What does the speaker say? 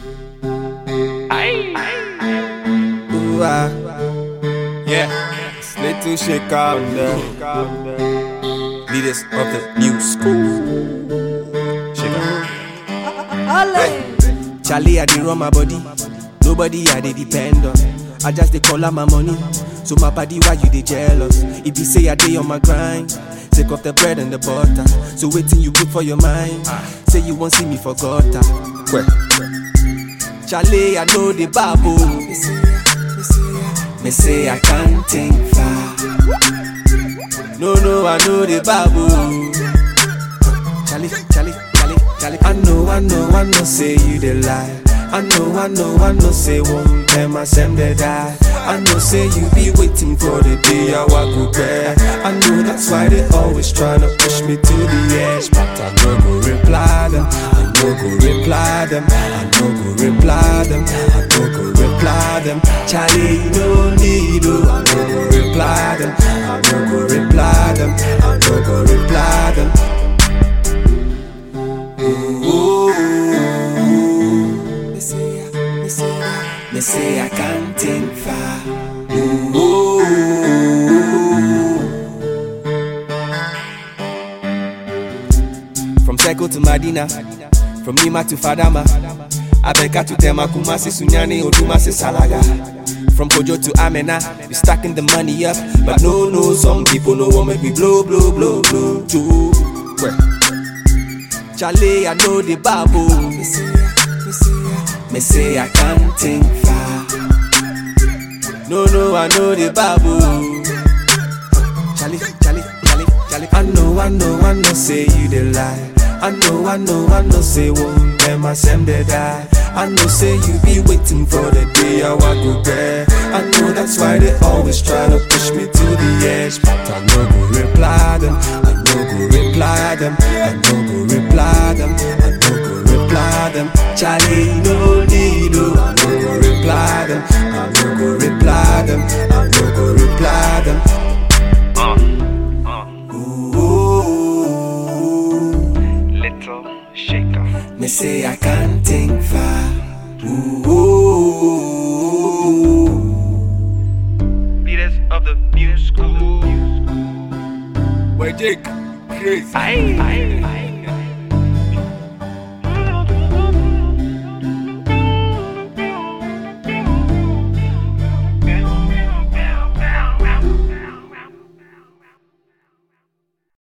Ooh, yeah, it's little shake out there. Leaders of the new school. Shake out. Hey. Charlie, I dey run my body. Nobody I dey depend on. I just dey call out my money. So my body, why you dey jealous? If you say I dey on my grind, take off the bread and the butter. So waiting you put for your mind. Say you won't see me for gutter. Where? Charlie, I know the Bible. Me say I can't think far. No, I know the Bible. Charlie. I know, say you the lie. I know, say won't them send the die. I know, say you be waiting for the day I walk go back. I know that's why they always tryna push me to the edge, but I no go reply them. I no go reply them. Charlie, you don't need to. I no go reply them. Me say I can't think far. From Seko to Madina, from Nima to Fadama, Abeka to Tema, Kumasi, Sunyani, Odumasi, Salaga. From Kojo to Amena, we stacking the money up. But no, some people no want make me blow too. Charlie, I know the Bible. Me say I can't think far. No, I know the Bible. Charlie. I know, say you the lie. I know, say won't them send the die. I know, say you be waiting for the day I walk go there. I know that's why they always try to push me to the edge, but I no go reply them. Charlie, no need to. I no go reply them. Little shaker. Me say I can't think far. Leaders of the new school. Where Jake, crazy. Aye.